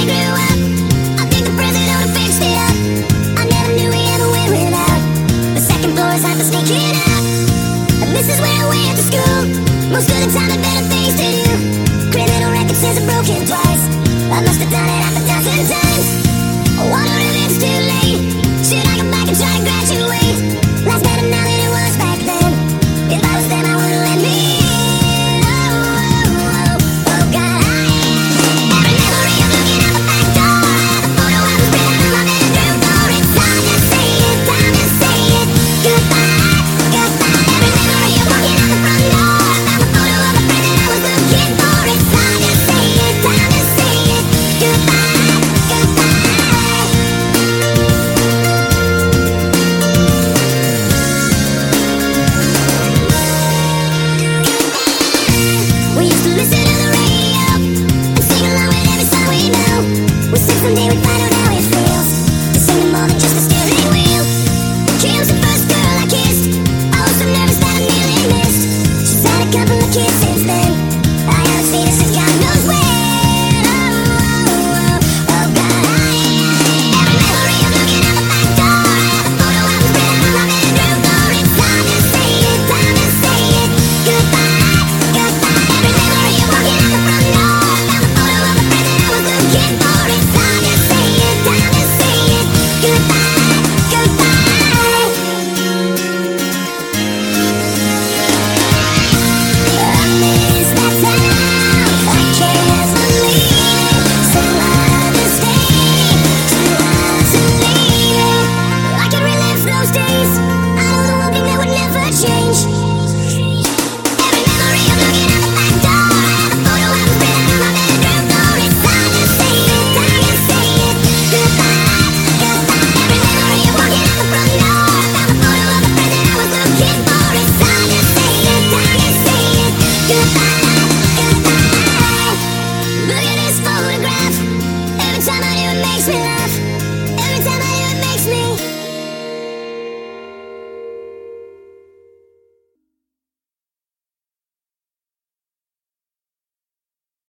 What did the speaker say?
grew up. I think the president ought to fix it up. I never knew we ever went without. The second floor is hot for sneaking out. And this is where I went to school. Most of the time I better things to do. Criminal record says I'm broken twice.